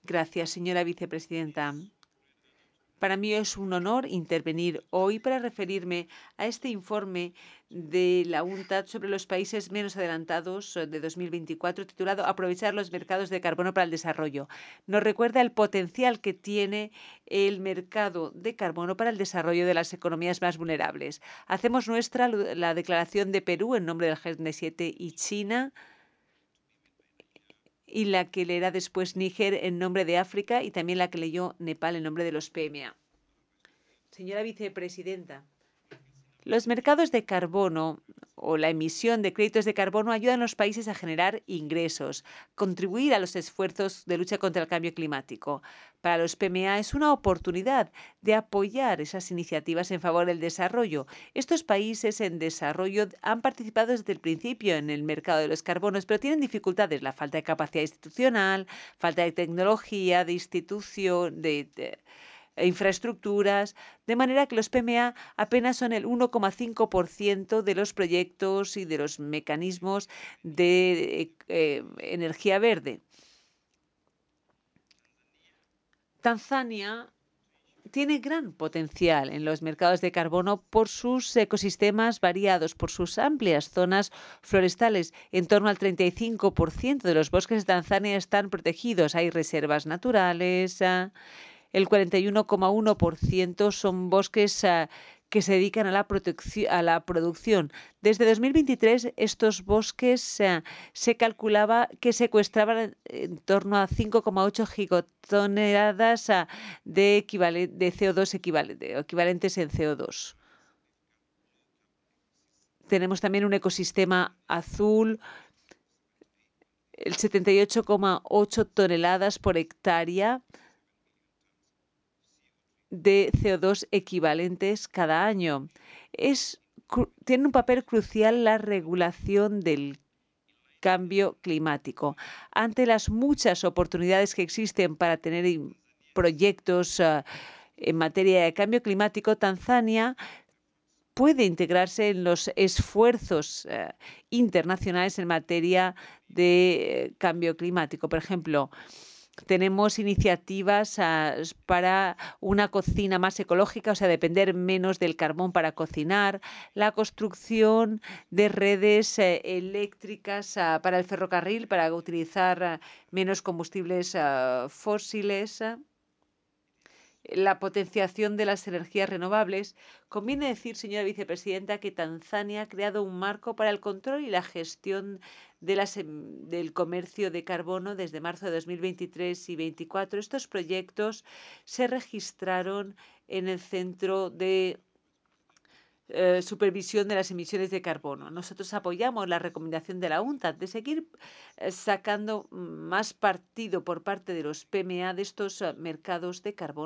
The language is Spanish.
Gracias, señora vicepresidenta. Para mí es un honor intervenir hoy para referirme a este informe de la UNCTAD sobre los países menos adelantados de 2024, titulado Aprovechar los mercados de carbono para el desarrollo. Nos recuerda el potencial que tiene el mercado de carbono para el desarrollo de las economías más vulnerables. Hacemos nuestra la declaración de Perú en nombre del G7 y China, y la que leerá después Níger en nombre de África, y también la que leyó Nepal en nombre de los PMA. Señora vicepresidenta, los mercados de carbono o la emisión de créditos de carbono ayudan a los países a generar ingresos, contribuir a los esfuerzos de lucha contra el cambio climático. Para los PMA es una oportunidad de apoyar esas iniciativas en favor del desarrollo. Estos países en desarrollo han participado desde el principio en el mercado de los carbonos, pero tienen dificultades: la falta de capacidad institucional, falta de tecnología, de institución, de infraestructuras, de manera que los PMA apenas son el 1,5% de los proyectos y de los mecanismos de energía verde. Tanzania tiene gran potencial en los mercados de carbono por sus ecosistemas variados, por sus amplias zonas forestales. En torno al 35% de los bosques de Tanzania están protegidos. Hay reservas naturales. El 41,1% son bosques que se dedican a la producción. Desde 2023, estos bosques se calculaba que secuestraban en torno a 5,8 gigatoneladas de CO2 equivalentes en CO2. Tenemos también un ecosistema azul, el 78,8 toneladas por hectárea de CO2 equivalentes cada año. Tiene un papel crucial la regulación del cambio climático. Ante las muchas oportunidades que existen para tener proyectos en materia de cambio climático, Tanzania puede integrarse en los esfuerzos internacionales en materia de cambio climático. Por ejemplo, tenemos iniciativas para una cocina más ecológica, o sea, depender menos del carbón para cocinar, la construcción de redes eléctricas para el ferrocarril, para utilizar menos combustibles fósiles, la potenciación de las energías renovables. Conviene decir, señora vicepresidenta, que Tanzania ha creado un marco para el control y la gestión del comercio de carbono desde marzo de 2023 y 2024. Estos proyectos se registraron en el Centro de Supervisión de las Emisiones de Carbono. Nosotros apoyamos la recomendación de la UNCTAD de seguir sacando más partido por parte de los PMA de estos mercados de carbono